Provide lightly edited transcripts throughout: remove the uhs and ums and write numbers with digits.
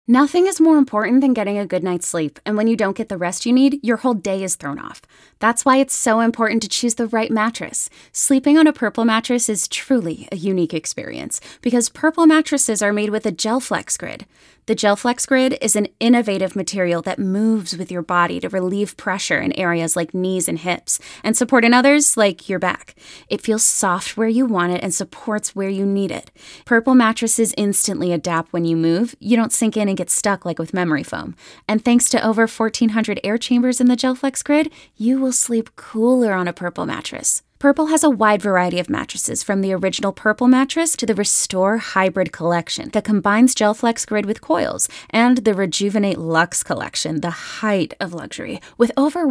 Nothing is more important than getting a good night's sleep, and when you don't get the rest you need, your whole day is thrown off. That's why it's so important to choose the right mattress. Sleeping on a Purple mattress is truly a unique experience, because Purple mattresses are made with a GelFlex Grid. The GelFlex Grid is an innovative material that moves with your body to relieve pressure in areas like knees and hips, and support in others like your back. It feels soft where you want it and supports where you need it. Purple mattresses instantly adapt when you move. You don't sink in and get stuck like with memory foam. And thanks to over 1,400 air chambers in the GelFlex Grid, you will sleep cooler on a Purple mattress. Purple has a wide variety of mattresses, from the original Purple mattress to the Restore Hybrid collection that combines GelFlex Grid with coils, and the Rejuvenate Luxe collection, the height of luxury, with over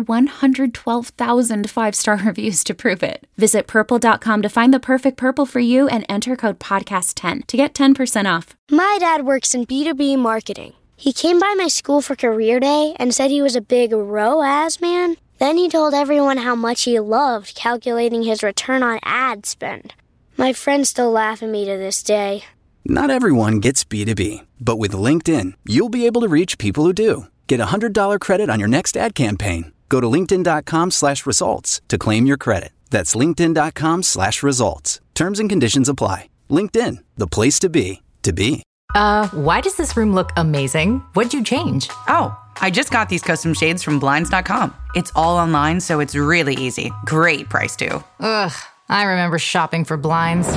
112,000 five-star reviews to prove it. Visit purple.com to find the perfect Purple for you and enter code podcast10 to get 10% off. My dad works in B2B marketing. He came by my school for career day and said he was a big ROAS man. Then he told everyone how much he loved calculating his return on ad spend. My friends still laugh at me to this day. Not everyone gets B2B, but with LinkedIn, you'll be able to reach people who do. Get a $100 credit on your next ad campaign. Go to linkedin.com/results to claim your credit. That's linkedin.com/results. Terms and conditions apply. LinkedIn, the place to be, to be. Why does this room look amazing? What'd you change? Oh, I just got these custom shades from Blinds.com. It's all online, so it's really easy. Great price, too. Ugh, I remember shopping for blinds.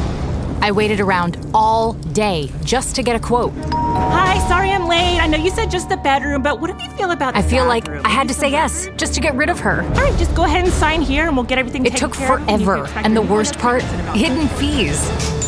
I waited around all day just to get a quote. Hi, sorry I'm late. I know you said just the bedroom, but what do you feel about the I feel bathroom? like I had to say yes just to get rid of her. All right, just go ahead and sign here and we'll get everything taken care of. It took forever, and the worst part, hidden fees.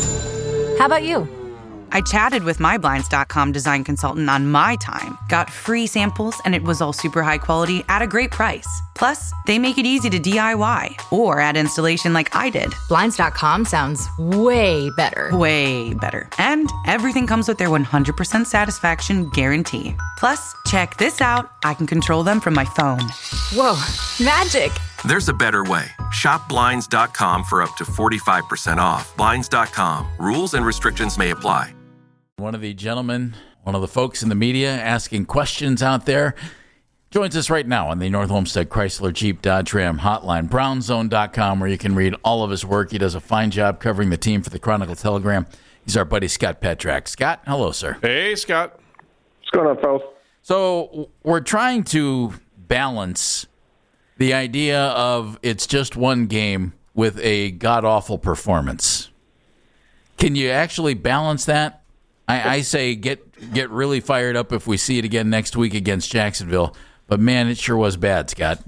How about you? I chatted with my Blinds.com design consultant on my time, got free samples, and it was all super high quality at a great price. Plus, they make it easy to DIY or add installation like I did. Blinds.com sounds way better. Way better. And everything comes with their 100% satisfaction guarantee. Plus, check this out. I can control them from my phone. Whoa, magic. There's a better way. Shop Blinds.com for up to 45% off. Blinds.com. Rules and restrictions may apply. One of the gentlemen, one of the folks in the media asking questions out there, joins us right now on the North Olmsted Chrysler Jeep Dodge Ram hotline, brownzone.com, where you can read all of his work. He does a fine job covering the team for the Chronicle Telegram. He's our buddy Scott Petrak. Scott, hello, sir. Hey, Scott. What's going on, fellas? So we're trying to balance the idea of it's just one game with a god-awful performance. Can you actually balance that? I say get really fired up if we see it again next week against Jacksonville. But, man, it sure was bad, Scott.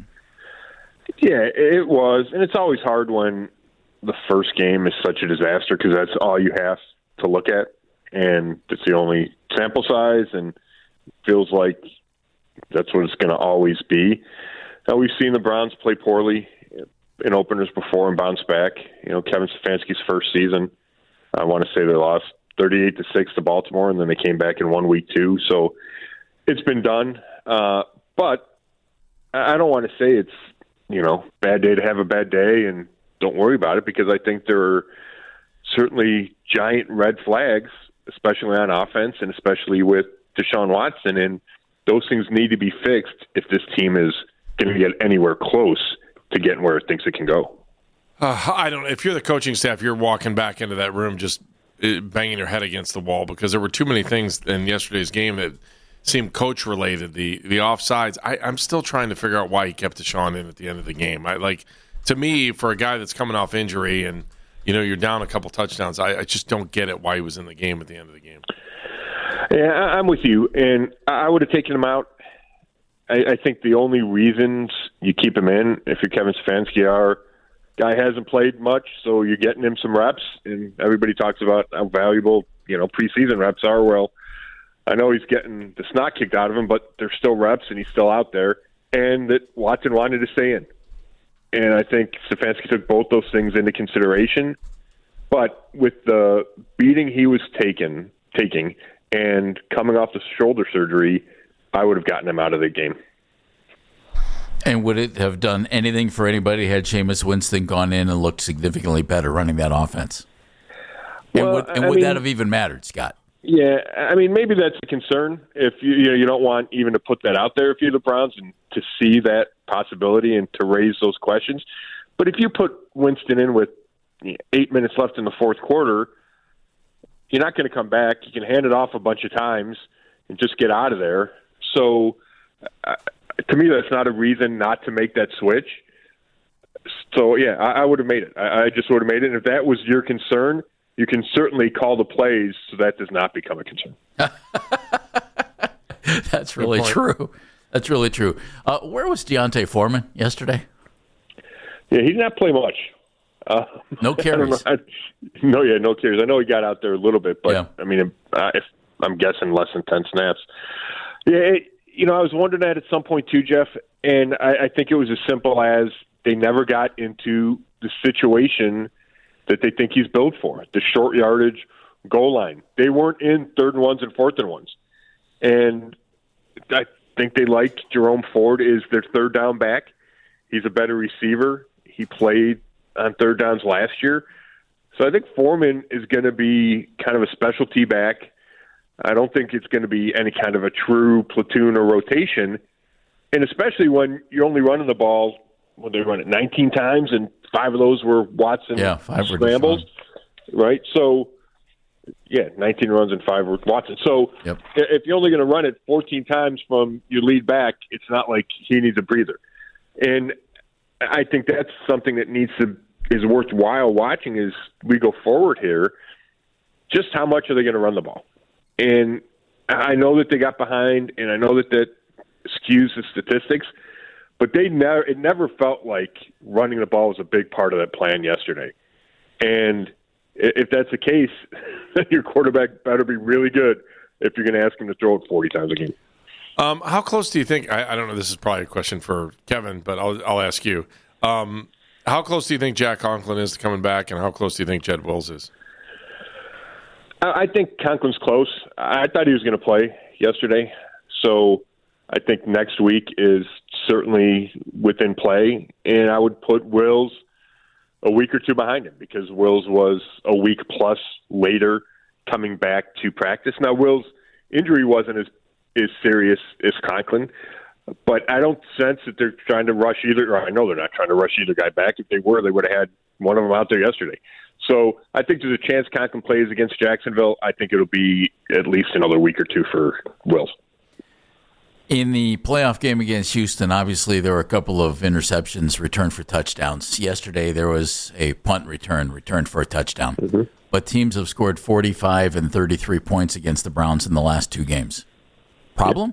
Yeah, it was. And it's always hard when the first game is such a disaster because that's all you have to look at. And it's the only sample size and feels like that's what it's going to always be. Now, we've seen the Browns play poorly in openers before and bounce back. You know, Kevin Stefanski's first season, I want to say they lost 38-6 to Baltimore, and then they came back in 1 week too. So it's been done. But I don't want to say it's, bad day to have a bad day and don't worry about it, because I think there are certainly giant red flags, especially on offense and especially with Deshaun Watson. And those things need to be fixed if this team is going to get anywhere close to getting where it thinks it can go. I don't know. If you're the coaching staff, you're walking back into that room just banging your head against the wall, because there were too many things in yesterday's game that seemed coach-related. The offsides, I'm still trying to figure out why he kept Deshaun in at the end of the game. To me, for a guy that's coming off injury and, you're down a couple touchdowns, I just don't get it why he was in the game at the end of the game. Yeah, I'm with you, and I would have taken him out. I think the only reasons you keep him in, if you're Kevin Stefanski, guy hasn't played much, so you're getting him some reps, and everybody talks about how valuable, preseason reps are. Well, I know he's getting the snot kicked out of him, but there's still reps, and he's still out there, and that Watson wanted to stay in. And I think Stefanski took both those things into consideration. But with the beating he was taking and coming off the shoulder surgery, I would have gotten him out of the game. And would it have done anything for anybody had Jameis Winston gone in and looked significantly better running that offense? And would that have even mattered, Scott? Yeah, I mean, maybe that's a concern if you don't want even to put that out there if you're the Browns and to see that possibility and to raise those questions. But if you put Winston in with 8 minutes left in the fourth quarter, you're not going to come back. You can hand it off a bunch of times and just get out of there. So to me, that's not a reason not to make that switch. So, yeah, I would have made it. I just would have made it. And if that was your concern, you can certainly call the plays so that does not become a concern. That's really true. That's really true. Where was D'Onta Foreman yesterday? Yeah, he did not play much. No carries. No carries. I know he got out there a little bit, but, yeah. I mean, if I'm guessing less than 10 snaps. Yeah, I was wondering that at some point too, Jeff, and I think it was as simple as they never got into the situation that they think he's built for, the short yardage goal line. They weren't in 3rd and 1s and 4th and 1s. And I think they like Jerome Ford is their 3rd down back. He's a better receiver. He played on 3rd downs last year. So I think Foreman is going to be kind of a specialty back. I don't think it's going to be any kind of a true platoon or rotation. And especially when you're only running the ball, when they run it 19 times and 5 of those were Watson 5 scrambles, right? So, 19 runs and 5 were Watson. So if you're only going to run it 14 times from your lead back, it's not like he needs a breather. And I think that's something that is worthwhile watching as we go forward here. Just how much are they going to run the ball? And I know that they got behind, and I know that skews the statistics, but it never felt like running the ball was a big part of that plan yesterday. And if that's the case, then your quarterback better be really good if you're going to ask him to throw it 40 times a game. How close do you think? I don't know. This is probably a question for Kevin, but I'll ask you. How close do you think Jack Conklin is to coming back, and how close do you think Jed Wills is? I think Conklin's close. I thought he was going to play yesterday, so I think next week is certainly within play, and I would put Wills a week or two behind him because Wills was a week plus later coming back to practice. Now, Wills' injury wasn't as serious as Conklin, but I don't sense that they're trying to rush either, or I know they're not trying to rush either guy back. If they were, they would have had one of them out there yesterday. So I think there's a chance Conklin plays against Jacksonville. I think it'll be at least another week or two for Wills. In the playoff game against Houston, obviously there were a couple of interceptions returned for touchdowns. Yesterday there was a punt returned for a touchdown. Mm-hmm. But teams have scored 45 and 33 points against the Browns in the last 2 games. Problem?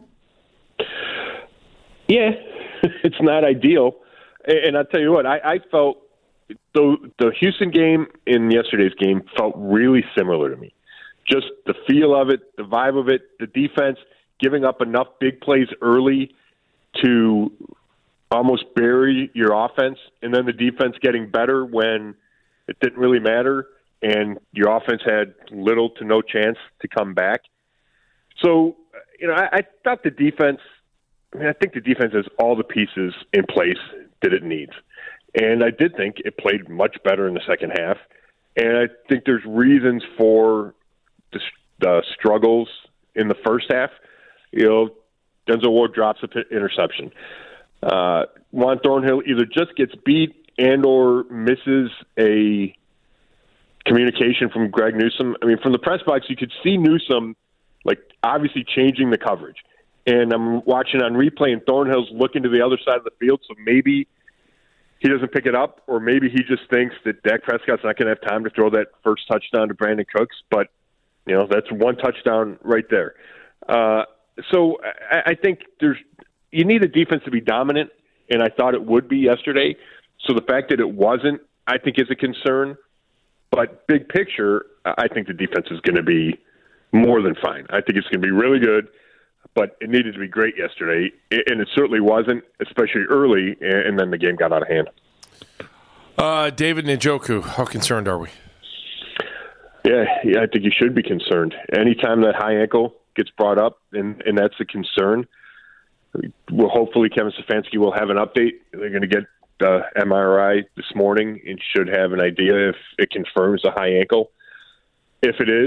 Yeah, it's not ideal. And I'll tell you what, I felt the Houston game and yesterday's game felt really similar to me. Just the feel of it, the vibe of it, the defense giving up enough big plays early to almost bury your offense, and then the defense getting better when it didn't really matter, and your offense had little to no chance to come back. So, I thought the defense, I think the defense has all the pieces in place that it needs. And I did think it played much better in the second half. And I think there's reasons for the struggles in the first half. Denzel Ward drops an interception. Juan Thornhill either just gets beat and or misses a communication from Greg Newsome. I mean, from the press box, you could see Newsome, obviously changing the coverage. And I'm watching on replay, and Thornhill's looking to the other side of the field, so maybe he doesn't pick it up, or maybe he just thinks that Dak Prescott's not going to have time to throw that first touchdown to Brandon Cooks. But, that's one touchdown right there. So I think you need a defense to be dominant, and I thought it would be yesterday. So the fact that it wasn't, I think, is a concern. But big picture, I think the defense is going to be more than fine. I think it's going to be really good, but it needed to be great yesterday, and it certainly wasn't, especially early, and then the game got out of hand. David Njoku, how concerned are we? Yeah, I think you should be concerned. Anytime that high ankle gets brought up, and that's a concern, well, hopefully Kevin Stefanski will have an update. They're going to get the MRI this morning and should have an idea if it confirms a high ankle. If it is,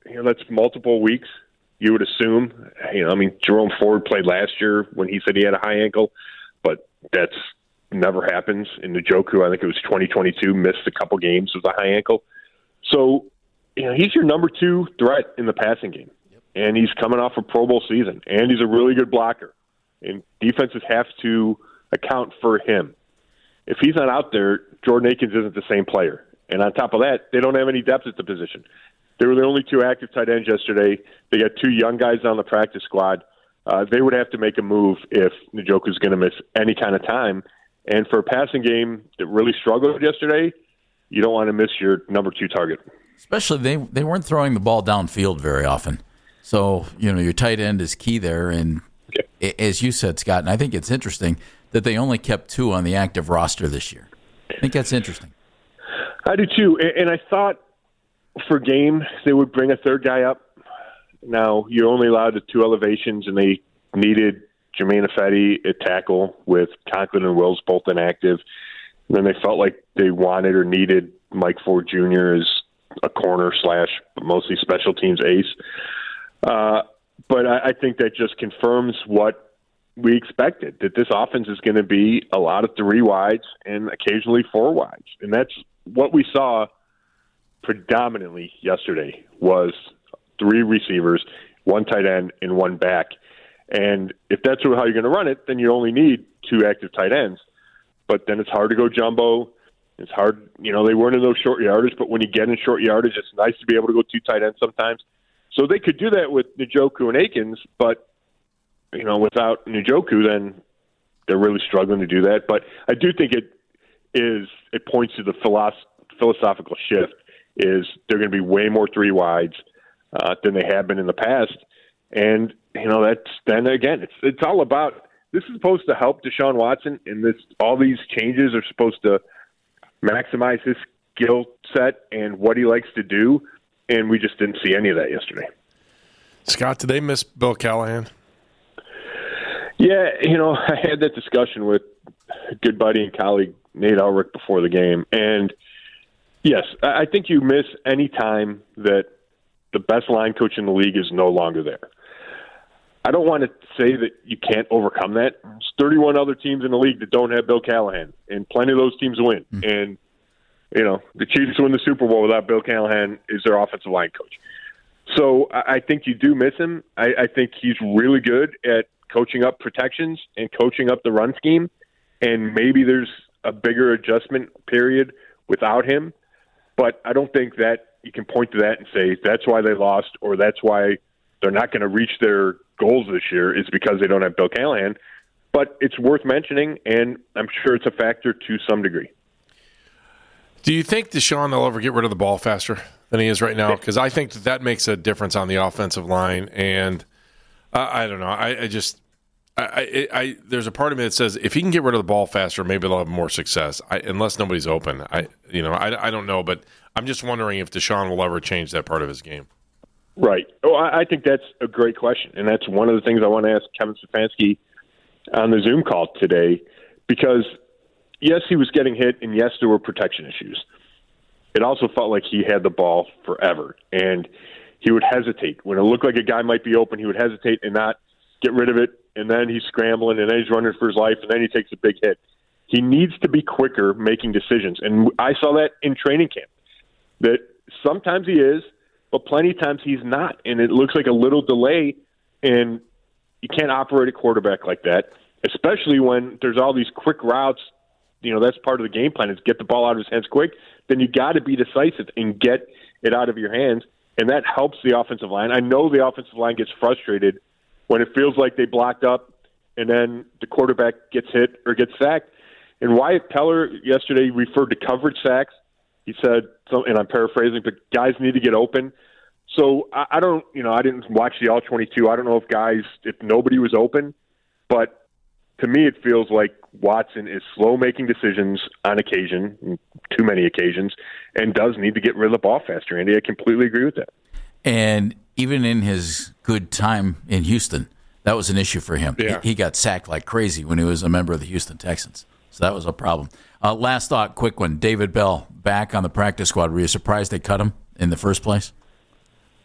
that's multiple weeks. You would assume, Jerome Ford played last year when he said he had a high ankle, but that's never happens. In Njoku, I think it was 2022, missed a couple games with a high ankle. So, he's your number 2 threat in the passing game, and he's coming off a Pro Bowl season, and he's a really good blocker, and defenses have to account for him. If he's not out there, Jordan Akins isn't the same player. And on top of that, they don't have any depth at the position. They were the only 2 active tight ends yesterday. They got 2 young guys on the practice squad. They would have to make a move if Njoku's going to miss any kind of time. And for a passing game that really struggled yesterday, you don't want to miss your number 2 target. Especially they weren't throwing the ball downfield very often. So, your tight end is key there. And as you said, Scott, and I think it's interesting that they only kept 2 on the active roster this year. I think that's interesting. I do too. And I thought for game they would bring a 3rd guy up. Now, you're only allowed the 2 elevations, and they needed Jermaine Ifedi at tackle with Conklin and Wills both inactive. And then they felt like they wanted or needed Mike Ford Jr. as a corner / mostly special teams ace. But I think that just confirms what we expected, that this offense is going to be a lot of 3 wides and occasionally 4 wides. And that's what we saw predominantly yesterday was 3 receivers, 1 tight end, and 1 back. And if that's how you're going to run it, then you only need 2 active tight ends. But then it's hard to go jumbo. It's hard, they weren't in those short yardage, but when you get in short yardage, it's nice to be able to go 2 tight ends sometimes. So they could do that with Njoku and Akins, but, without Njoku, then they're really struggling to do that. But I do think it points to the philosophical shift is they're going to be way more 3 wides than they have been in the past. And, it's all about, this is supposed to help Deshaun Watson, and all these changes are supposed to maximize his skill set and what he likes to do, and we just didn't see any of that yesterday. Scott, did they miss Bill Callahan? Yeah, I had that discussion with a good buddy and colleague, Nate Ulrich, before the game, and yes, I think you miss any time that the best line coach in the league is no longer there. I don't want to say that you can't overcome that. There's 31 other teams in the league that don't have Bill Callahan, and plenty of those teams win. Mm-hmm. And, the Chiefs win the Super Bowl without Bill Callahan is their offensive line coach. So I think you do miss him. I think he's really good at coaching up protections and coaching up the run scheme, and maybe there's a bigger adjustment period without him. But I don't think that you can point to that and say that's why they lost or that's why they're not going to reach their goals this year is because they don't have Bill Callahan. But it's worth mentioning, and I'm sure it's a factor to some degree. Do you think Deshaun will ever get rid of the ball faster than he is right now? Because I think that makes a difference on the offensive line. And I don't know. There's a part of me that says if he can get rid of the ball faster, maybe they'll have more success. Unless nobody's open. I don't know. But I'm just wondering if Deshaun will ever change that part of his game. Right. Oh, I think that's a great question. And that's one of the things I want to ask Kevin Stefanski on the Zoom call today, because yes, he was getting hit, and yes, there were protection issues. It also felt like he had the ball forever, and he would hesitate. When it looked like a guy might be open, he would hesitate and not get rid of it, and then he's scrambling, and then he's running for his life, and then he takes a big hit. He needs to be quicker making decisions, and I saw that in training camp, that sometimes he is, but plenty of times he's not, and it looks like a little delay, and you can't operate a quarterback like that, especially when there's all these quick routes. That's part of the game plan is get the ball out of his hands quick. Then you got to be decisive and get it out of your hands, and that helps the offensive line. I know the offensive line gets frustrated when it feels like they blocked up and then the quarterback gets hit or gets sacked. And Wyatt Teller yesterday referred to coverage sacks. He said, and I'm paraphrasing, but guys need to get open. So I don't, I didn't watch the All-22. I don't know if nobody was open, but to me, it feels like Watson is slow making decisions on occasion, too many occasions, and does need to get rid of the ball faster. Andy, I completely agree with that. And even in his good time in Houston, that was an issue for him. Yeah. He got sacked like crazy when he was a member of the Houston Texans. So that was a problem. Last thought, quick one. David Bell, back on the practice squad. Were you surprised they cut him in the first place?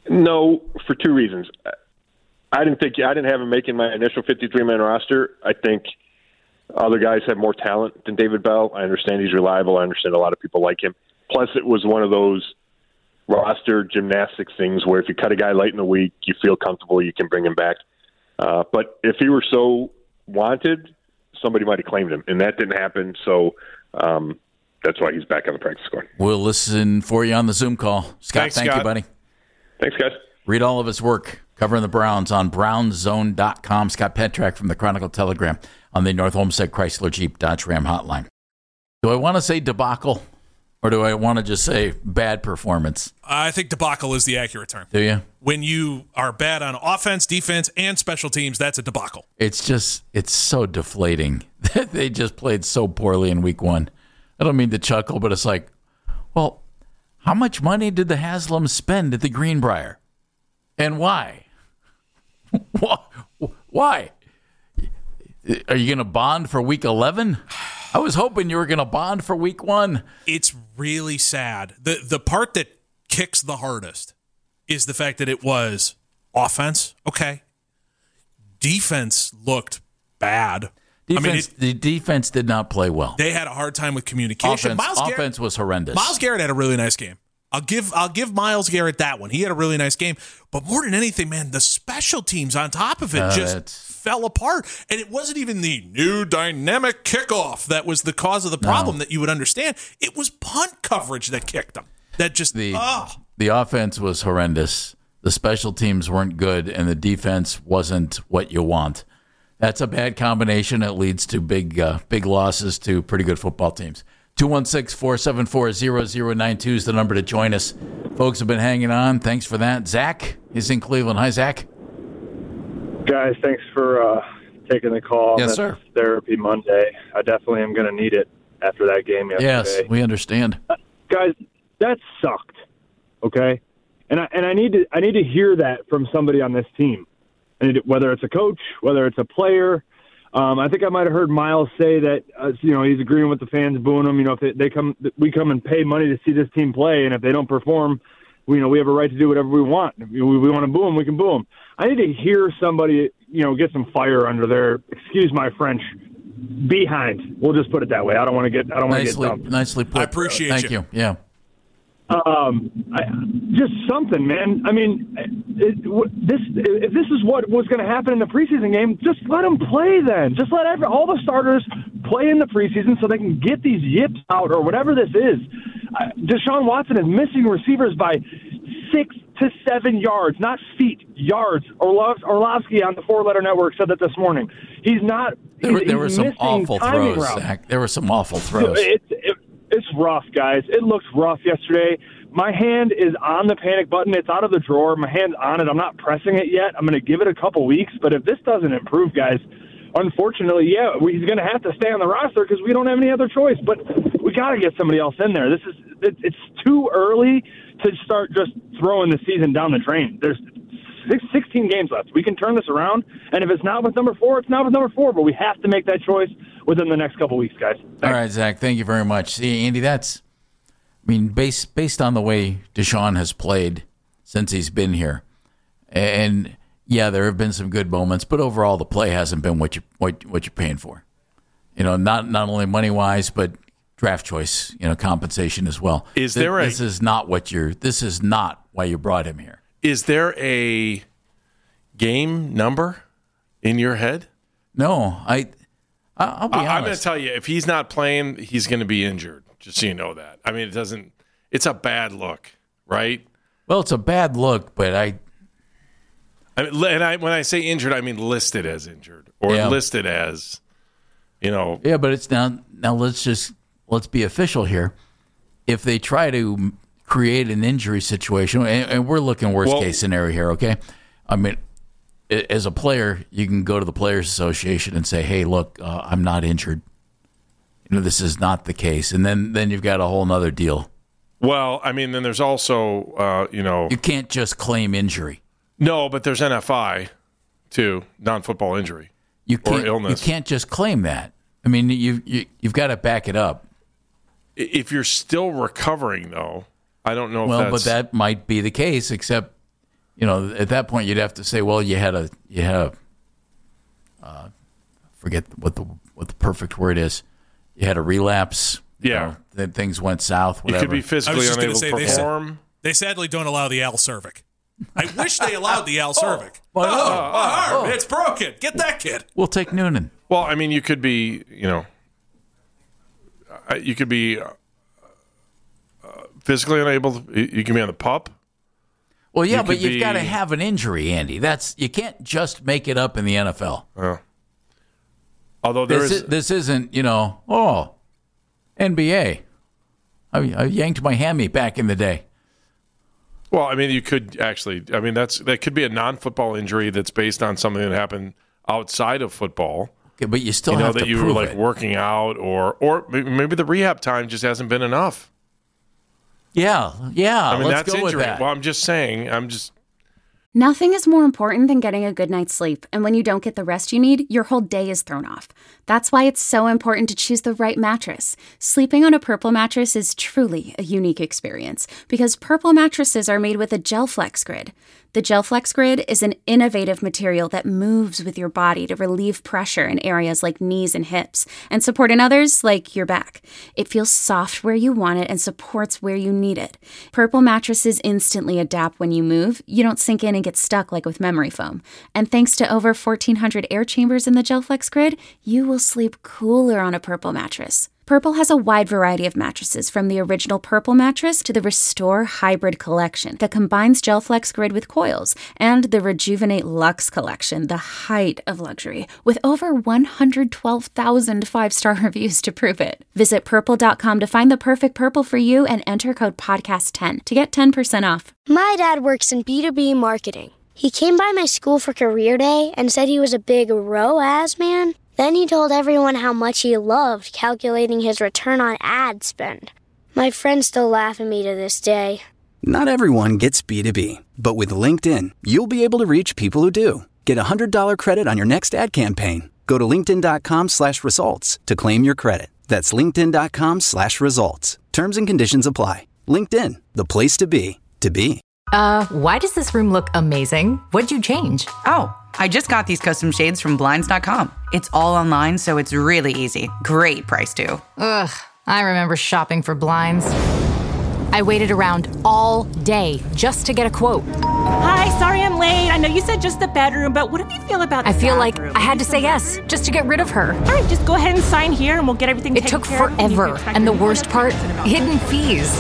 No, for two reasons. I didn't have him making my initial 53-man roster. I think other guys have more talent than David Bell. I understand he's reliable. I understand a lot of people like him. Plus, it was one of those roster gymnastics things where if you cut a guy late in the week, you feel comfortable, you can bring him back. But if he were so wanted, somebody might have claimed him, and that didn't happen. So that's why he's back on the practice squad. We'll listen for you on the Zoom call. Scott, thank you, buddy. Thanks, guys. Read all of his work covering the Browns on brownzone.com. Scott Petrak from the Chronicle Telegram on the North Olmsted Chrysler Jeep Dodge Ram hotline. Do I want to say debacle, or do I want to just say bad performance? I think debacle is the accurate term. Do you? When you are bad on offense, defense, and special teams, that's a debacle. It's so deflating. They just played so poorly in week one. I don't mean to chuckle, but it's like, well, how much money did the Haslams spend at the Greenbrier? And why? Why? Are you going to bond for week 11? I was hoping you were going to bond for week 1. It's really sad. The part that kicks the hardest is the fact that it was offense. Okay. Defense looked bad. The defense did not play well. They had a hard time with communication. Offense was horrendous. Myles Garrett had a really nice game. I'll give Myles Garrett that one. He had a really nice game. But more than anything, man, the special teams on top of it just fell apart. And it wasn't even the new dynamic kickoff that was the cause of the problem that you would understand. It was punt coverage that kicked them. That just the offense was horrendous. The special teams weren't good, and the defense wasn't what you want. That's a bad combination. It leads to big losses to pretty good football teams. 216-474-0092 is the number to join us. Folks have been hanging on. Thanks for that. Zach is in Cleveland. Hi, Zach. Guys, thanks for taking the call. Yes, sir. Therapy Monday. I definitely am going to need it after that game yesterday. Yes, we understand. Guys, that sucked. Okay, and I need to hear that from somebody on this team. Whether it's a coach, whether it's a player. I think I might have heard Myles say that he's agreeing with the fans booing him. If we come and pay money to see this team play, and if they don't perform, we have a right to do whatever we want. If we want to boo them, we can boo them. I need to hear somebody get some fire under their, excuse my French, behind. We'll just put it that way. I don't want to get dumped. Nicely put. I appreciate Thank you. Yeah. Just something, man. I mean, if this is what was going to happen in the preseason game, just let them play then. Just let all the starters play in the preseason so they can get these yips out or whatever this is. Deshaun Watson is missing receivers by 6 to 7 yards, not feet, yards. Orlovsky on the 4-Letter Network said that this morning. He's not. There were some awful throws, Zach. There were some awful throws. It's rough, guys. It looks rough yesterday. My hand is on the panic button. It's out of the drawer. My hand's on it. I'm not pressing it yet. I'm going to give it a couple weeks. But if this doesn't improve, guys, unfortunately, he's going to have to stay on the roster because we don't have any other choice. But we got to get somebody else in there. It's too early to start just throwing the season down the drain. There's 16 games left. We can turn this around. And if it's not with number 4, it's not with number 4. But we have to make that choice within the next couple weeks, guys. Thanks. All right, Zach, thank you very much. See, Andy, based on the way Deshaun has played since he's been here, and there have been some good moments, but overall the play hasn't been what you're paying for. Not only money wise, but draft choice, compensation as well. This is not why you brought him here. Is there a game number in your head? No, I'll be honest. I'm going to tell you, if he's not playing, he's going to be injured, just so you know that. I mean, it's a bad look, right? Well, it's a bad look, but when I say injured, I mean listed as injured or listed as, Yeah, but it's now let's be official here. If they try to create an injury situation, and we're looking worst case scenario here, okay? I mean, as a player, you can go to the Players Association and say, hey, look, I'm not injured. This is not the case. And then you've got a whole other deal. Well, I mean, then there's also, You can't just claim injury. No, but there's NFI, too, non-football injury or illness. You can't just claim that. I mean, you've got to back it up. If you're still recovering, though, I don't know if but that might be the case, except at that point you'd have to say, well, you had a forget what the perfect word is. You had a relapse. Yeah. Then things went south. Whatever. You could be physically unable to perform. They sadly don't allow the Al Cervic. I wish they allowed the Al Cervic. My arm, it's broken. Get that kid. We'll take Noonan. Well, I mean, you could be, physically unable. You can be on the PUP. Well, yeah, but you've got to have an injury, Andy. You can't just make it up in the NFL. Although this isn't, NBA. I yanked my hammy back in the day. Well, I mean, you could actually. I mean, that could be a non-football injury that's based on something that happened outside of football. Okay, but you still have to prove it. That you were working out, or maybe the rehab time just hasn't been enough. Yeah. I mean, let's that's go with injury. that. Well, I'm just saying. Nothing is more important than getting a good night's sleep, and when you don't get the rest you need, your whole day is thrown off. That's why it's so important to choose the right mattress. Sleeping on a Purple mattress is truly a unique experience because Purple mattresses are made with a GelFlex Grid. The GelFlex Grid is an innovative material that moves with your body to relieve pressure in areas like knees and hips and support in others like your back. It feels soft where you want it and supports where you need it. Purple mattresses instantly adapt when you move. You don't sink in and get stuck like with memory foam. And thanks to over 1,400 air chambers in the GelFlex Grid, you will sleep cooler on a Purple mattress. Purple has a wide variety of mattresses, from the original Purple mattress to the Restore Hybrid collection that combines GelFlex Grid with coils, and the Rejuvenate Luxe collection, the height of luxury, with over 112,000 5-star reviews to prove it. Visit Purple.com to find the perfect Purple for you and enter code PODCAST10 to get 10% off. My dad works in B2B marketing. He came by my school for career day and said he was a big ROAS man. Then he told everyone how much he loved calculating his return on ad spend. My friends still laugh at me to this day. Not everyone gets B2B, but with LinkedIn, you'll be able to reach people who do. Get a $100 credit on your next ad campaign. Go to linkedin.com/results to claim your credit. That's linkedin.com/results. Terms and conditions apply. LinkedIn, the place to be, to be. Why does this room look amazing? What'd you change? Oh, I just got these custom shades from Blinds.com. It's all online, so it's really easy. Great price, too. Ugh, I remember shopping for blinds. I waited around all day just to get a quote. Hi, sorry I'm late. I know you said just the bedroom, but what do you feel about the I feel bathroom? like I had to say yes just to get rid of her. All right, just go ahead and sign here and we'll get everything It taken took care of. forever, and the worst part, hidden fees.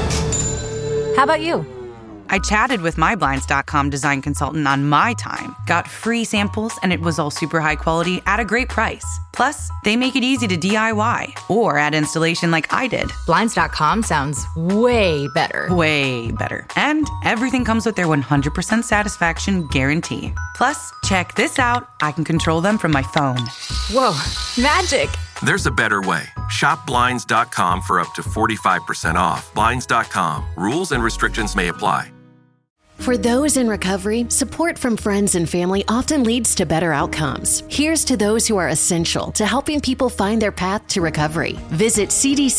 How about you? I chatted with my Blinds.com design consultant on my time, got free samples, and it was all super high quality at a great price. Plus, they make it easy to DIY or add installation like I did. Blinds.com sounds way better. Way better. And everything comes with their 100% satisfaction guarantee. Plus, check this out. I can control them from my phone. Whoa, magic. There's a better way. Shop Blinds.com for up to 45% off. Blinds.com. Rules and restrictions may apply. For those in recovery, support from friends and family often leads to better outcomes. Here's to those who are essential to helping people find their path to recovery. Visit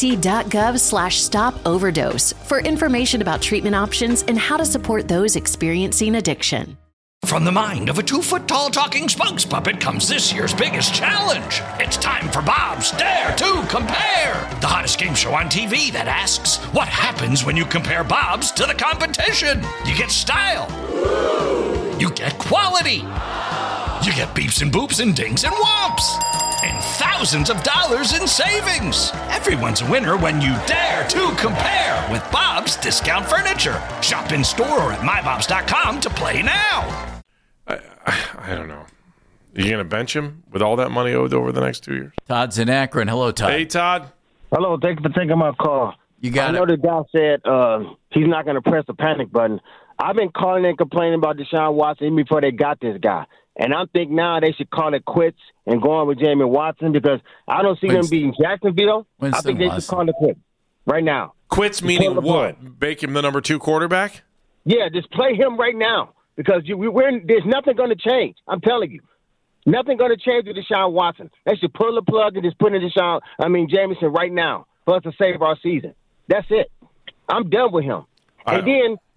cdc.gov/stop-overdose for information about treatment options and how to support those experiencing addiction. From the mind of a 2-foot-tall talking spokes puppet comes this year's biggest challenge. It's time for Bob's Dare to Compare, the hottest game show on TV that asks, what happens when you compare Bob's to the competition? You get style. You get quality. You get beeps and boops and dings and whomps. And thousands of dollars in savings. Everyone's a winner when you dare to compare with Bob's Discount Furniture. Shop in store or at mybobs.com to play now. I don't know. You going to bench him with all that money owed over the next 2 years? Todd's in Akron. Hello, Todd. Hey, Todd. Hello. Thank you for taking my call. You got I know the guy said he's not going to press the panic button. I've been calling and complaining about Deshaun Watson even before they got this guy. And I think now they should call it quits and go on with Jamie Watson because I don't see them beating Jacksonville. I think they should call it quits right now. Quits meaning what? Make him the number 2 quarterback? Yeah, just play him right now because there's nothing going to change. I'm telling you. Nothing going to change with Deshaun Watson. They should pull the plug and just put in Jameson right now for us to save our season. That's it. I'm done with him. And then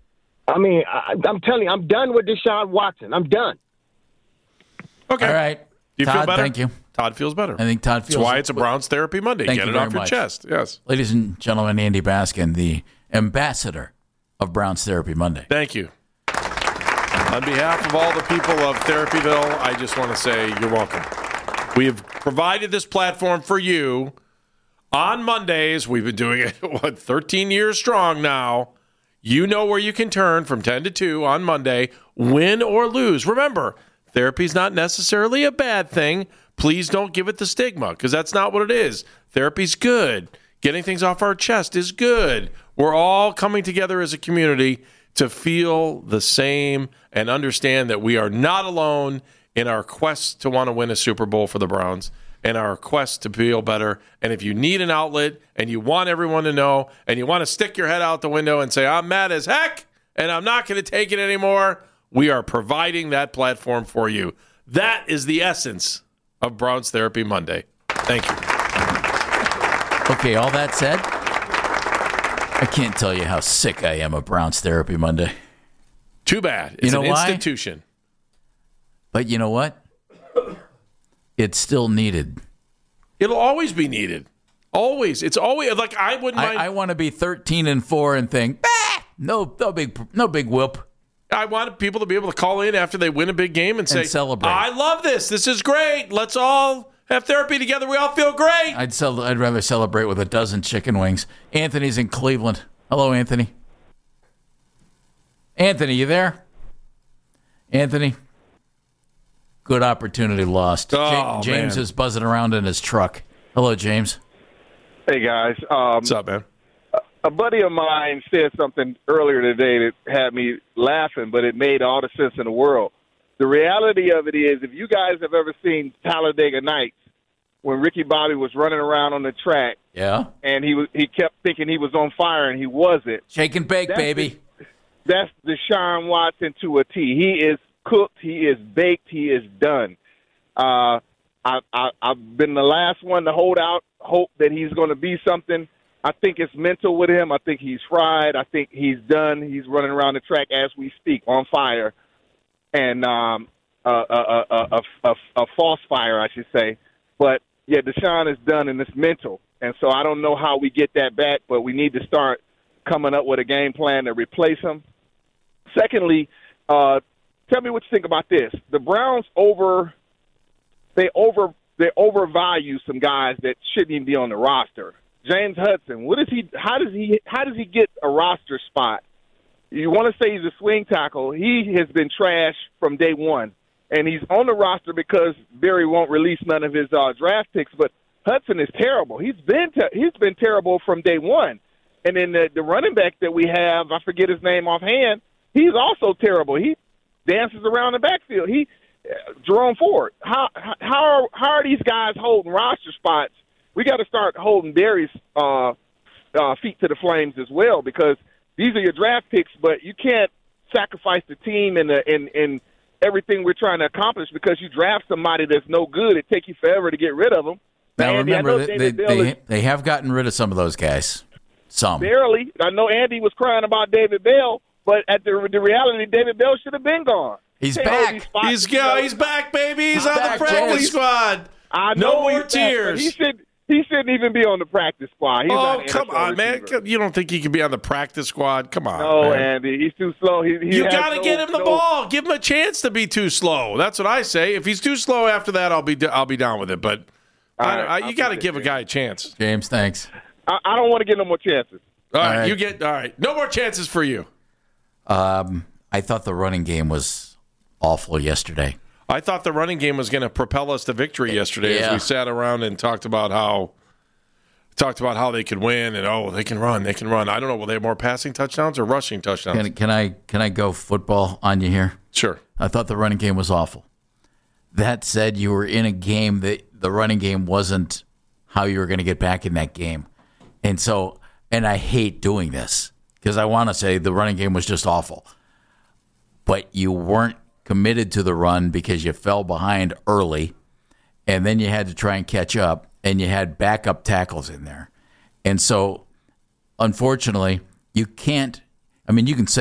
I mean, I'm telling you, I'm done with Deshaun Watson. I'm done. Okay. All right. Do you Todd, feel better? Thank you. Todd feels better. I think Todd feels. That's why it's a Browns Therapy Monday. Thank Get you it very off your much. chest. Yes. Ladies and gentlemen, Andy Baskin, the ambassador of Browns Therapy Monday. Thank you. On behalf of all the people of Therapyville, I just want to say you're welcome. We have provided this platform for you on Mondays. We've been doing it, 13 years strong now. You know where you can turn from 10 to 2 on Monday, win or lose. Remember, therapy's not necessarily a bad thing. Please don't give it the stigma, because that's not what it is. Therapy's good. Getting things off our chest is good. We're all coming together as a community to feel the same and understand that we are not alone in our quest to want to win a Super Bowl for the Browns and our quest to feel better. And if you need an outlet and you want everyone to know and you want to stick your head out the window and say, I'm mad as heck and I'm not going to take it anymore, we are providing that platform for you. That is the essence of Browns Therapy Monday. Thank you. Okay, all that said, I can't tell you how sick I am of Browns Therapy Monday. Too bad. It's an institution. But you know what? It's still needed. It'll always be needed. Always. It's always like I wouldn't mind. I want to be 13-4 and think, no big whoop. I want people to be able to call in after they win a big game and say, celebrate. I love this. This is great. Let's all have therapy together. We all feel great. I'd rather celebrate with a dozen chicken wings. Anthony's in Cleveland. Hello, Anthony. Anthony, you there? Anthony? Good opportunity lost. Oh, James man. is buzzing around in his truck. Hello, James. Hey, guys. What's up, man? A buddy of mine said something earlier today that had me laughing, but it made all the sense in the world. The reality of it is, if you guys have ever seen Talladega Nights, when Ricky Bobby was running around on the track, yeah, and he kept thinking he was on fire and he wasn't. Shake and bake, baby. That's Deshaun Watson to a T. He is cooked. He is baked. He is done. I've been the last one to hold out hope that he's going to be something. I think it's mental with him. I think he's fried. I think he's done. He's running around the track as we speak, on fire, and a false fire, I should say. But yeah, Deshaun is done, and it's mental. And so I don't know how we get that back, but we need to start coming up with a game plan to replace him. Secondly, tell me what you think about this. The Browns overvalue some guys that shouldn't even be on the roster. James Hudson, how does he get a roster spot? You want to say he's a swing tackle. He has been trash from day one. And he's on the roster because Barry won't release none of his draft picks. But Hudson is terrible. He's been terrible from day one. And then the running back that we have, I forget his name offhand, he's also terrible. He dances around the backfield. Jerome Ford. How are these guys holding roster spots? We got to start holding Barry's feet to the flames as well, because these are your draft picks, but you can't sacrifice the team and everything we're trying to accomplish because you draft somebody that's no good. It takes you forever to get rid of them. Now, Andy, remember, they have gotten rid of some of those guys. Some. Barely. I know Andy was crying about David Bell, but at the reality, David Bell should have been gone. He's back. He's back, baby. He's on back, the practice James. squad. I know No more tears. He shouldn't even be on the practice squad. He's not an come NFL on, man. receiver. You don't think he could be on the practice squad? Come on. No, man. Andy. He's too slow. You got to get him the ball. Give him a chance to be too slow. That's what I say. If he's too slow after that, I'll be down with it. But you got to give a guy a chance. James, thanks. I don't want to get no more chances. All right. No more chances for you. I thought the running game was awful yesterday. I thought the running game was going to propel us to victory yesterday as we sat around and talked about how they could win and they can run. I don't know. Will they have more passing touchdowns or rushing touchdowns? Can I go football on you here? Sure. I thought the running game was awful. That said, you were in a game that the running game wasn't how you were going to get back in that game. And I hate doing this because I want to say the running game was just awful. But you weren't committed to the run because you fell behind early, and then you had to try and catch up, and you had backup tackles in there. And so, unfortunately, you can't – I mean, you can say it.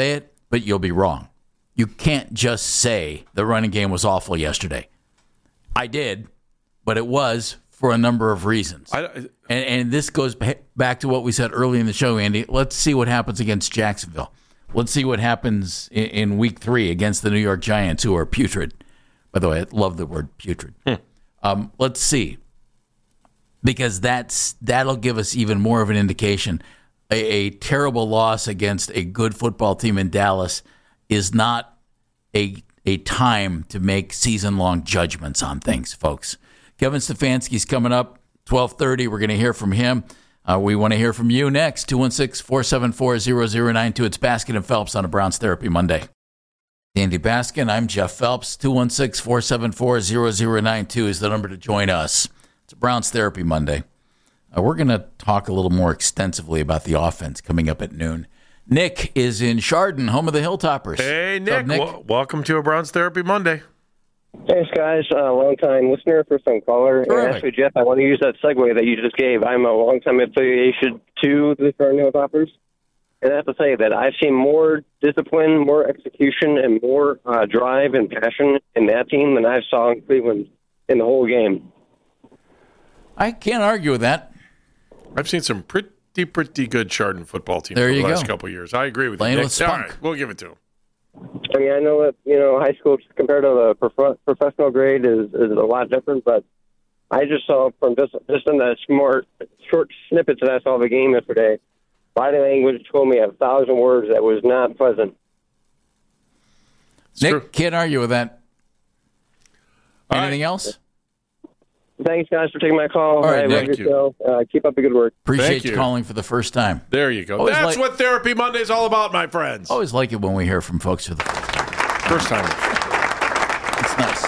but you'll be wrong. You can't just say the running game was awful yesterday. I did, but it was for a number of reasons. And this goes back to what we said early in the show, Andy. Let's see what happens against Jacksonville. Let's see what happens in week 3 against the New York Giants, who are putrid. By the way, I love the word putrid. Let's see. Because that'll give us even more of an indication. A terrible loss against a good football team in Dallas is not a time to make season-long judgments on things, folks. Kevin Stefanski's coming up, 12:30. We're going to hear from him. We want to hear from you next, 216-474-0092. It's Baskin and Phelps on a Browns Therapy Monday. Andy Baskin, I'm Jeff Phelps. 216-474-0092 is the number to join us. It's a Browns Therapy Monday. We're going to talk a little more extensively about the offense coming up at noon. Nick is in Chardon, home of the Hilltoppers. Hey, Nick. Welcome to a Browns Therapy Monday. Thanks, guys. Long-time listener, first-time caller. And actually, Jeff, I want to use that segue that you just gave. I'm a long-time affiliation to the Chardon Hilltoppers. And I have to say that I've seen more discipline, more execution, and more drive and passion in that team than I saw in Cleveland in the whole game. I can't argue with that. I've seen some pretty good Chardon football teams over the last couple of years. I agree with you, Nick. All right, we'll give it to him. I mean, I know that, high school compared to the professional grade is a lot different, but I just saw from just in the short snippets that I saw of the game yesterday, body language told me 1,000 words that was not pleasant. Nick, can't argue with that. Anything else? Thanks, guys, for taking my call. All right, Nick. Keep up the good work. Appreciate you calling for the first time. There you go. That's what Therapy Monday is all about, my friends. Always like it when we hear from folks for the first time. It's nice.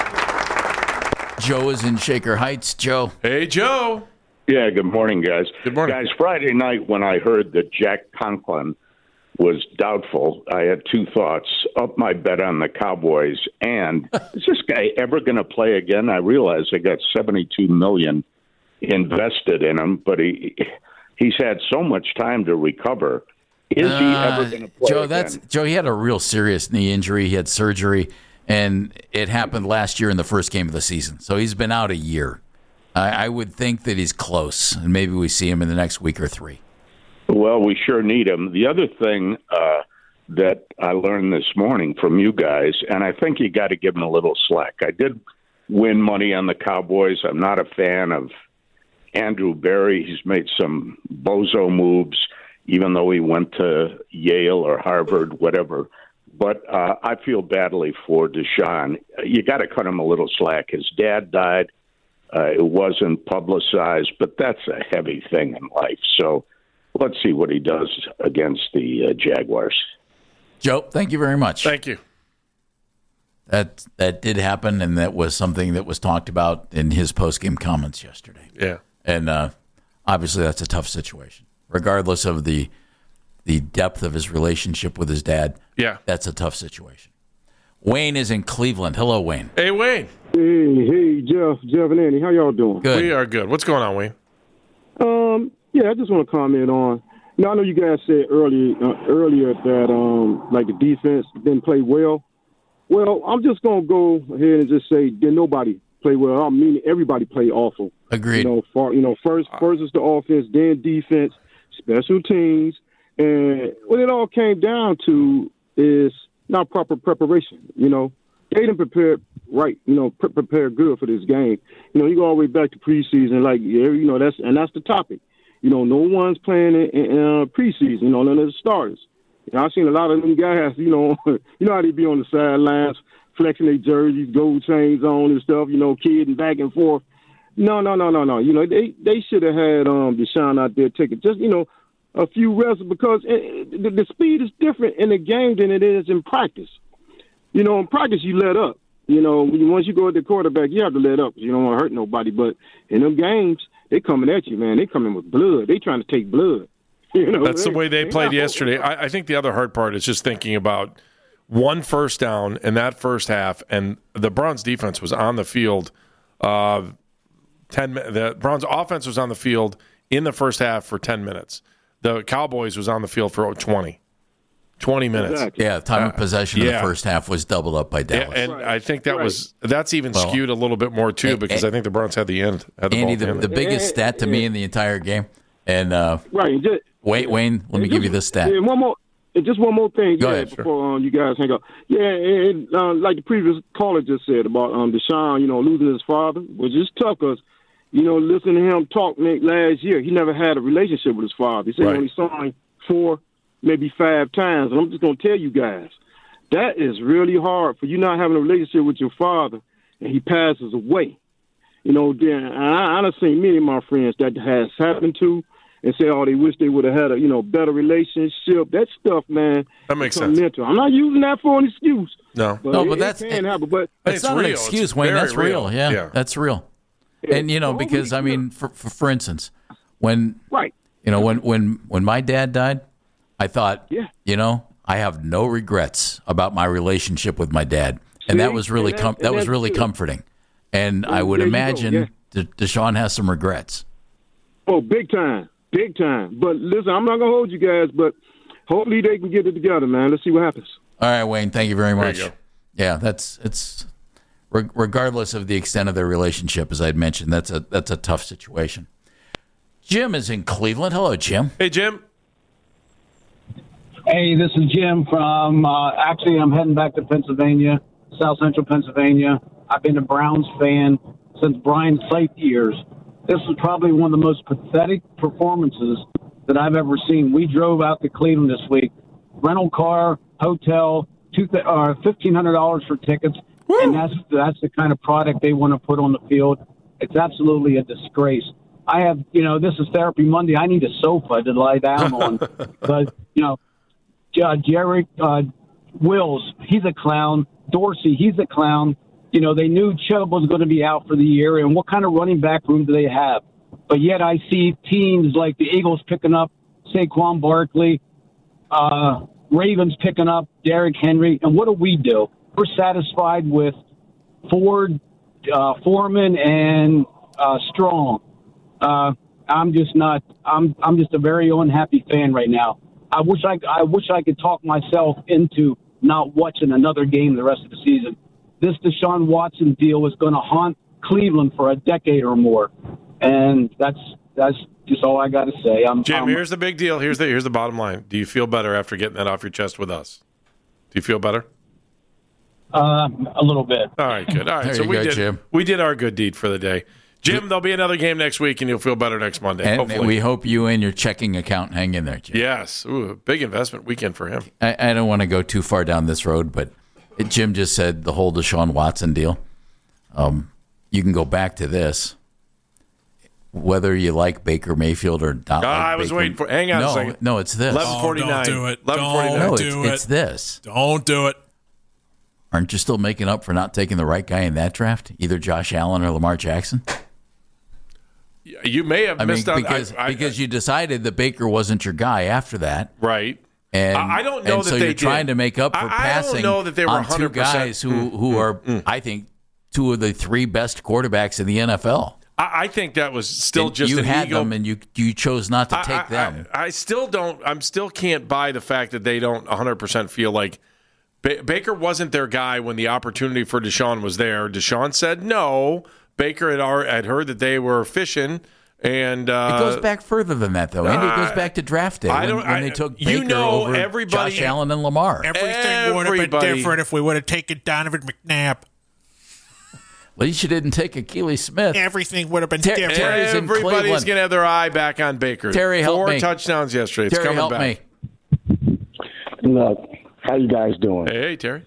Joe is in Shaker Heights. Joe. Hey, Joe. Yeah, good morning, guys. Good morning. Guys, Friday night when I heard that Jack Conklin was doubtful, I had two thoughts. Up my bet on the Cowboys, and is this guy ever going to play again? I realize they got $72 million invested in him, but he's had so much time to recover. Is he ever going to play again? Joe, he had a real serious knee injury. He had surgery, and it happened last year in the first game of the season. So he's been out a year. I would think that he's close, and maybe we see him in the next week or 3. Well, we sure need him. The other thing that I learned this morning from you guys, and I think you got to give him a little slack. I did win money on the Cowboys. I'm not a fan of Andrew Berry. He's made some bozo moves, even though he went to Yale or Harvard, whatever. But I feel badly for Deshaun. You got to cut him a little slack. His dad died. It wasn't publicized, but that's a heavy thing in life. So let's see what he does against the Jaguars. Joe, thank you very much. Thank you. That did happen, and that was something that was talked about in his post-game comments yesterday. Yeah. And obviously that's a tough situation. Regardless of the depth of his relationship with his dad, that's a tough situation. Wayne is in Cleveland. Hello, Wayne. Hey, Wayne. Hey, Jeff and Andy. How y'all doing? Good. We are good. What's going on, Wayne? Yeah, I just want to comment on. I know you guys said earlier that like the defense didn't play well. Well, I'm just gonna go ahead and just say did nobody play well. I mean, everybody played awful. Agreed. First is the offense, then defense, special teams, and what it all came down to is not proper preparation. They didn't prepare right. Prepare good for this game. You go all the way back to preseason, that's the topic. No one's playing in preseason, none of the starters. I've seen a lot of them guys, how they be on the sidelines, flexing their jerseys, gold chains on and stuff, kidding back and forth. No. They should have had Deshaun out there taking just, a few reps because the speed is different in the game than it is in practice. In practice, you let up. Once you go at the quarterback, you have to let up. You don't want to hurt nobody. But in them games, they coming at you, man. They coming with blood. They trying to take blood. That's the way they played yesterday. I think the other hard part is just thinking about one first down in that first half, and the Browns defense was on the field. The Browns offense was on the field in the first half for 10 minutes. The Cowboys was on the field for 20. 20 minutes. Exactly. Yeah, time of possession in the first half was doubled up by Dallas. And I think that's even skewed a little bit more, too, because I think the Browns had the end. Andy, the biggest stat to me in the entire game, and Wayne, let me give you this stat. And just one more thing. Go ahead, before you guys hang up. Yeah, and like the previous caller just said about Deshaun, losing his father, was just tough because, listening to him talk last year, he never had a relationship with his father. He said he only saw him 4, maybe 5 times. And I'm just going to tell you guys, that is really hard for you not having a relationship with your father and he passes away. Then I've seen many of my friends that has happened to and say, they wish they would have had a, better relationship. That stuff, man. That makes sense. Mental. I'm not using that for an excuse. No. But that's can happen. But it's not real. an excuse, Wayne. That's real. Yeah, that's real. And because I mean, for instance, when when my dad died, I thought, I have no regrets about my relationship with my dad, and that was really comforting. And I would imagine Deshaun has some regrets. Oh, big time. But listen, I'm not gonna hold you guys, but hopefully they can get it together, man. Let's see what happens. All right, Wayne. Thank you very much. There you go. Yeah, it's regardless of the extent of their relationship, as I'd mentioned, that's a tough situation. Jim is in Cleveland. Hello, Jim. Hey, Jim. Hey, this is Jim from, actually, I'm heading back to Pennsylvania, South Central Pennsylvania. I've been a Browns fan since Brian Sipe years. This was probably one of the most pathetic performances that I've ever seen. We drove out to Cleveland this week. Rental car, hotel, $1,500 for tickets. Woo! And that's the kind of product they want to put on the field. It's absolutely a disgrace. I have, this is Therapy Monday. I need a sofa to lie down on. But, Jerry Wills, he's a clown. Dorsey, he's a clown. They knew Chubb was going to be out for the year, and what kind of running back room do they have? But yet I see teams like the Eagles picking up Saquon Barkley, Ravens picking up Derrick Henry, and what do? We're satisfied with Ford, Foreman, and Strong. I'm just not. I'm just a very unhappy fan right now. I wish I could talk myself into not watching another game the rest of the season. This Deshaun Watson deal is going to haunt Cleveland for a decade or more, and that's just all I got to say. Jim, here's the big deal. Here's the bottom line. Do you feel better after getting that off your chest with us? Do you feel better? A little bit. All right, good. All right, so we did our good deed for the day. Jim, there'll be another game next week, and you'll feel better next Monday. And hopefully. We hope you and your checking account hang in there, Jim. Yes. Ooh, big investment weekend for him. I don't want to go too far down this road, but Jim just said the whole Deshaun Watson deal. You can go back to this. Whether you like Baker Mayfield or not. I was waiting for. Hang on a second. No, it's this. 11:49. Don't do it. 11:49. Don't do it. It's this. Don't do it. Aren't you still making up for not taking the right guy in that draft? Either Josh Allen or Lamar Jackson? You may have missed out. Because you decided that Baker wasn't your guy after that. Right. And I don't know that so they you're trying to make up for passing I don't know that they were on 100%. two guys who are, I think, two of the 3 best quarterbacks in the NFL. I think that was still just you an had ego. them and you chose not to take them. I still don't. I still can't buy the fact that they don't 100% feel like Baker wasn't their guy when the opportunity for Deshaun was there. Deshaun said no. Baker had heard that they were fishing. And it goes back further than that, though. Andy, it goes back to draft day when they took Baker over Josh Allen and Lamar. Everything would have been different if we would have taken Donovan McNabb. At least you didn't take Akili Smith. Everything would have been different. Everybody's going to have their eye back on Baker. Terry, help me. 4 touchdowns yesterday. It's Terry, coming help back. me. Look, how you guys doing? Hey, Terry.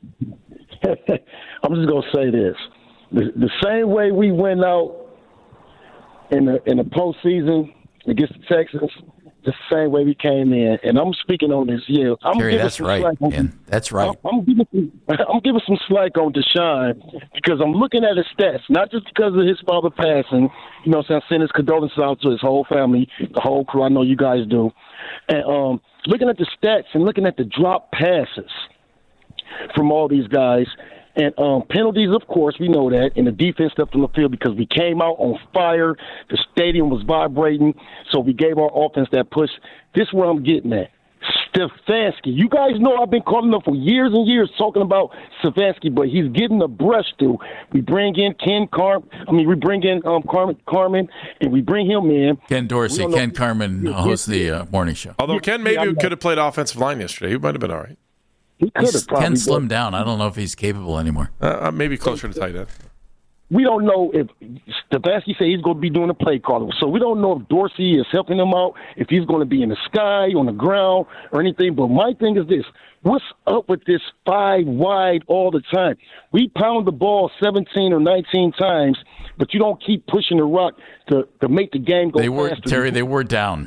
I'm just going to say this. The same way we went out in the postseason against the Texans, the same way we came in, and I'm speaking on this. Yeah, Terry, that's right, man. That's right. I'm giving some slack on Deshaun because I'm looking at his stats, not just because of his father passing. You know, so I'm sending his condolences out to his whole family, the whole crew. I know you guys do, and looking at the stats and looking at the drop passes from all these guys. And penalties, of course, we know that. And the defense stepped on the field because we came out on fire. The stadium was vibrating. So we gave our offense that push. This is where I'm getting at. Stefanski. You guys know I've been calling him for years and years talking about Stefanski, but he's getting the brush through. We bring in Carmen, and we bring him in. Ken Dorsey. Ken Carmen hosts the morning show. Although Ken maybe could have played offensive line yesterday. He might have been all right. He could have probably. Ken slimmed down. I don't know if he's capable anymore. Maybe closer to tight end. We don't know if Stefanski said he's going to be doing the play calling. So we don't know if Dorsey is helping him out, if he's going to be in the sky, on the ground, or anything. But my thing is this. What's up with this 5 wide all the time? We pound the ball 17 or 19 times, but you don't keep pushing the rock to make the game go faster. Terry, they were down.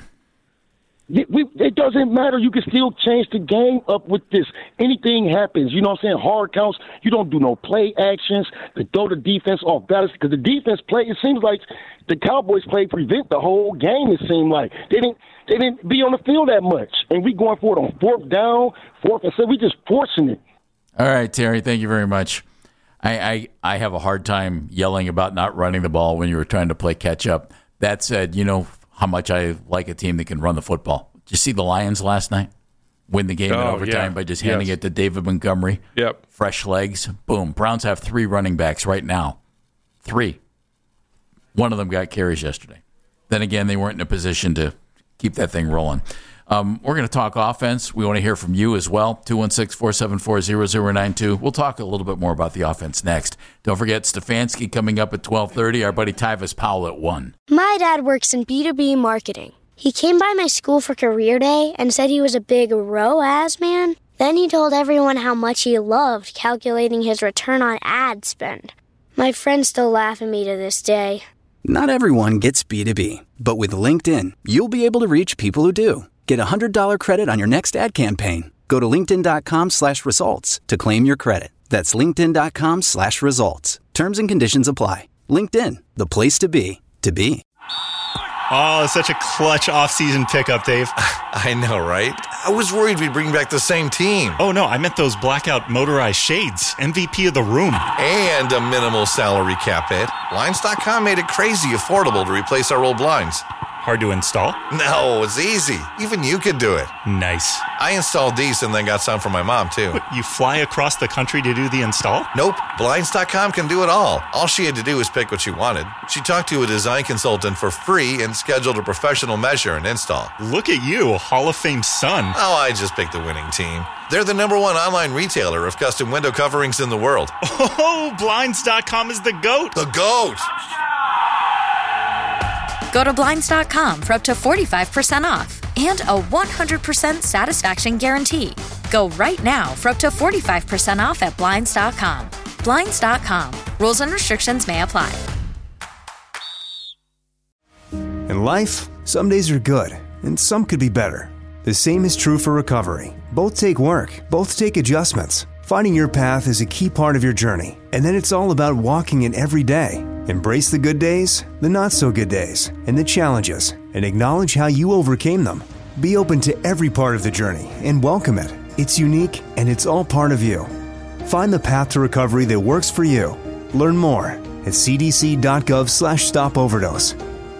It doesn't matter. You can still change the game up with this. Anything happens. You know what I'm saying? Hard counts. You don't do no play actions to throw the defense off balance because the defense play. It seems like the Cowboys played prevent the whole game. It seemed like they didn't be on the field that much, and we going for it on 4th down, 4th and 7. We just forcing it. All right, Terry. Thank you very much. I have a hard time yelling about not running the ball when you were trying to play catch up. That said, you know how much I like a team that can run the football. Did you see the Lions last night win the game in overtime by just handing it to David Montgomery? Yep. Fresh legs. Boom. Browns have 3 running backs right now. 3. One of them got carries yesterday. Then again, they weren't in a position to keep that thing rolling. We're going to talk offense. We want to hear from you as well. 216-474-0092. We'll talk a little bit more about the offense next. Don't forget Stefanski coming up at 12:30. Our buddy Tyvis Powell at 1. My dad works in B2B marketing. He came by my school for career day and said he was a big ROAS man. Then he told everyone how much he loved calculating his return on ad spend. My friends still laugh at me to this day. Not everyone gets B2B, but with LinkedIn, you'll be able to reach people who do. Get a $100 credit on your next ad campaign. Go to linkedin.com/results to claim your credit. That's linkedin.com/results. Terms and conditions apply. LinkedIn, the place to be, to be. Oh, such a clutch off-season pickup, Dave. I know, right? I was worried we'd bring back the same team. Oh, no, I meant those blackout motorized shades. MVP of the room. And a minimal salary cap hit. Blinds.com made it crazy affordable to replace our old blinds. Hard to install? No, it's easy. Even you could do it. Nice. I installed these and then got some for my mom, too. What, you fly across the country to do the install? Nope. Blinds.com can do it all. All she had to do was pick what she wanted. She talked to a design consultant for free and scheduled a professional measure and install. Look at you, a Hall of Fame son. Oh, I just picked the winning team. They're the #1 online retailer of custom window coverings in the world. Oh, Blinds.com is the GOAT. The GOAT! Go to Blinds.com for up to 45% off and a 100% satisfaction guarantee. Go right now for up to 45% off at Blinds.com. Blinds.com. Rules and restrictions may apply. In life, some days are good, and some could be better. The same is true for recovery. Both take work, both take adjustments. Finding your path is a key part of your journey, and then it's all about walking it every day. Embrace the good days, the not-so-good days, and the challenges, and acknowledge how you overcame them. Be open to every part of the journey and welcome it. It's unique, and it's all part of you. Find the path to recovery that works for you. Learn more at cdc.gov/stopoverdose.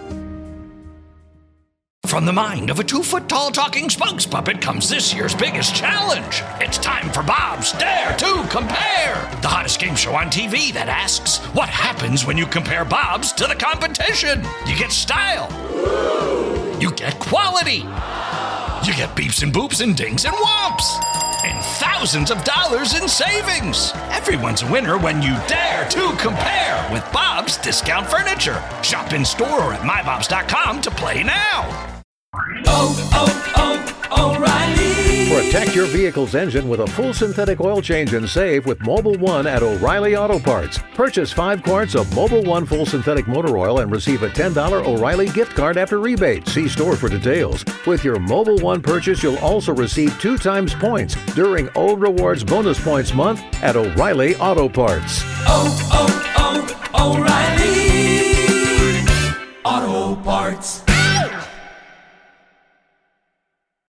From the mind of a 2-foot-tall talking spokes puppet comes this year's biggest challenge. It's time for Bob's Dare to Compare, the hottest game show on TV that asks, what happens when you compare Bob's to the competition? You get style. You get quality. You get beeps and boops and dings and whomps. And thousands of dollars in savings. Everyone's a winner when you dare to compare with Bob's Discount Furniture. Shop in store or at mybobs.com to play now. O'Reilly. Protect your vehicle's engine with a full synthetic oil change and save with Mobil 1 at O'Reilly Auto Parts. Purchase 5 quarts of Mobil 1 full synthetic motor oil and receive a $10 O'Reilly gift card after rebate. See store for details. With your Mobil 1 purchase, you'll also receive 2 times points during O Rewards Bonus Points Month at O'Reilly Auto Parts. O'Reilly Auto Parts.